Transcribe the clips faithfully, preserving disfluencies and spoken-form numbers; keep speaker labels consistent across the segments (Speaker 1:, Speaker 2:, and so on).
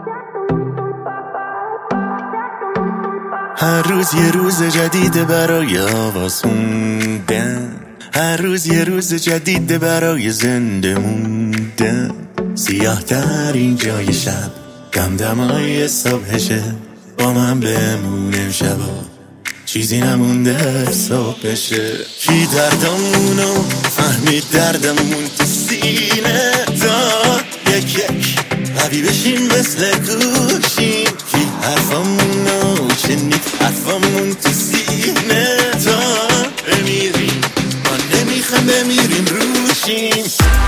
Speaker 1: هر روز یه روز جدید برای آواز خوندن، هر روز یه روز جدید برای زنده موندن. سیاه ترین جای شب دمدمای صبحشه، با من بمونم شبا چیزی نمونده صبح بشه. کی دردمونو فهمید دردمون تو سینه تا یک یک قوی بشیم مثل گوشیم. کی حرفمونو شنید حرفمون تو سینه تا بمیریم، ما نمیخوام بمیریم روشیم.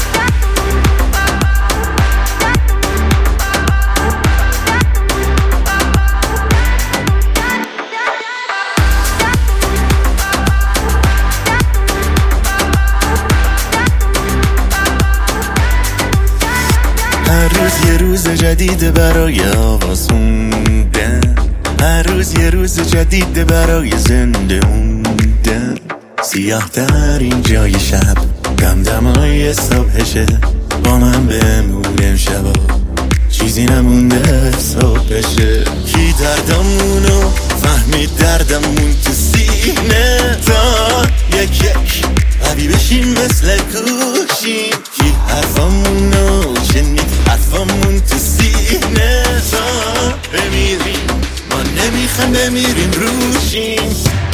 Speaker 1: هر روز یه روز جدید برای آواز خوندن، هر روز یه روز جدید برای زنده موندن. سیاه ترین جای شب دمدمای صبحشه، با من بمونم شبا چیزی نمونده صبح بشه. کی دردمونو فهمید دردمون تو سینه تا یک یک قوی بشیم مثل گوشیم. کی حرفمونو شنید حرفمون تو سینه تا بمیریم، ما نمیخوام بمیریم روشیم.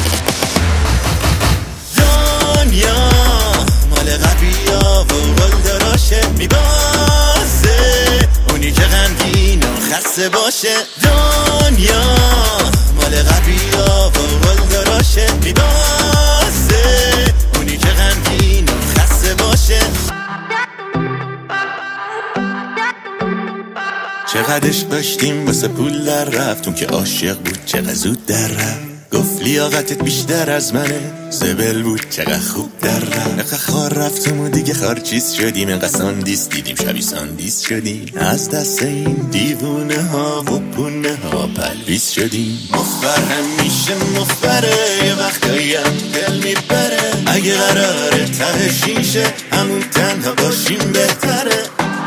Speaker 1: دنیا مال قویا و قلدراشه، میبازه اونی که غمگین و خسته باشه. دنیا مال قویا و قلدراشه، میبازه اونی که غمگین و خسته باشه. چقدرش داشتیم واسه پول در رفتون که عاشق بود چقدر زود در رفت. گفت لیاقتت بیشتر از منه، زبل بود چقدر خوب در رفت. نقه خار رفتم و دیگه خار چیز شدیم، انقدر ساندیس دیدیم شبی ساندیس شدیم. از دست این دیوونه ها و پونه ها پلویز شدیم. مفبر همیشه مفبره، یه وقتایی هم دل میبره. اگه قراره ته شیشه همون تنها باشیم بهتره.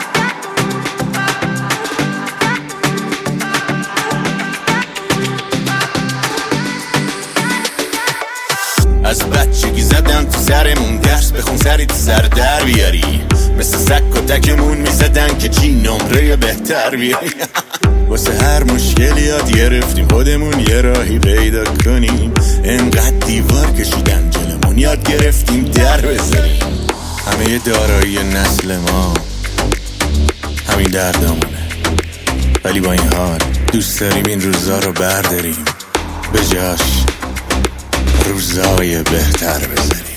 Speaker 1: از بچگی زدن تو سرمون درس بخون سری تو سر در بیاری. مثل سک و تکمون میزدن که چی نمره بهتر بیاری. واسه هر مشکلی یاد گرفتیم خودمون یه راهی پیدا کنیم. انقدر دیوار کشیدن جلمون یاد گرفتیم در بزنیم. همه دارایی نسل ما همین دردمونه، ولی با این حال دوست داریم این روزا رو برداریم، به جاش روزای بهتر بذاریم.